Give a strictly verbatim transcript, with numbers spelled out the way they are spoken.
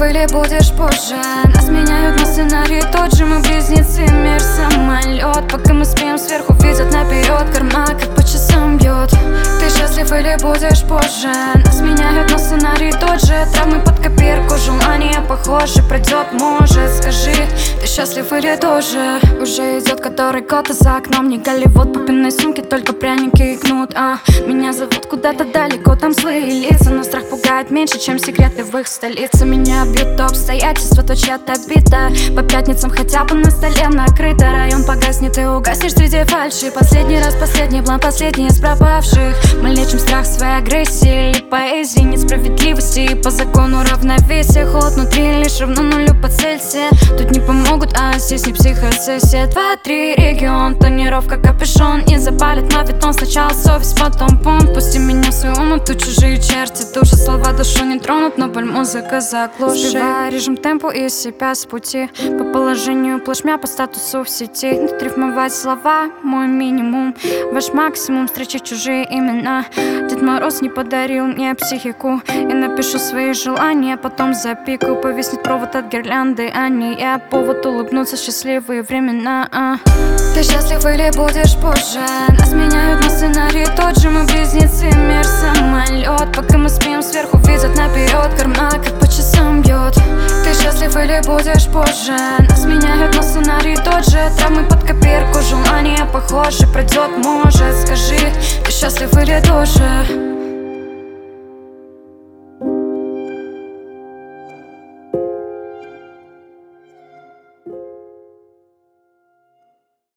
или будешь позже? Нас меняют, но сценарий тот же. Мы близнецы, мир самолет. Пока мы спим, сверху видят наперед. Карма как по часам бьет. Ты счастлив или будешь позже? Нас меняют, но сценарий тот же. Травмы под копирку, желания похожи. Пройдет, может, скажи, ты счастлив или тоже? Уже идет который год, а за окном не Голливуд. Папиной сумки только пряники и кнут. А меня зовут куда-то далеко, там злые лица. Но страх пугает меньше, чем секреты в их столице. Меня бьют обстоятельства, то чья-то бита. По пятницам хотя бы на столе накрыто. Район погаснет и угаснешь среди фальши. Последний раз, последний план, последний из пропавших. Мы лечим страх своей агрессии или поэзии. Нет справедливости и по закону равновесия. Холод внутри лишь равно нулю по Цельсию. Тут не помогут, а здесь не психосессия. Два-три регион, тонировка, капюшон. Не запалит мавитон, сначала совесть, потом понт. Пусти меня в свою омуту, чужие черти души. Слова душу не тронут, но боль музыка заглушит. Сбивая режим темпу из себя с пути. По положению плашмя, по статусу в сети. Тут рифмовать слова, мой минимум. Ваш максимум, встречать чужие имена. Дед Мороз не подарил мне психику. Я напишу свои желания, потом запикаю. Повиснет провод от гирлянды, а не я. Повод улыбнуться, счастливые времена. а. Ты счастлив или будешь позже? Нас меняют, но сценарий тот же. Мы близнецы, мир самолет. Пока мы спим, сверху видят наперед. Карма как по часам бьет. Ты счастлив или будешь позже? Нас меняют, но сценарий тот же. Травмы под копирку, желания похожи. Пройдет, может, скажи, ты счастлив или тоже?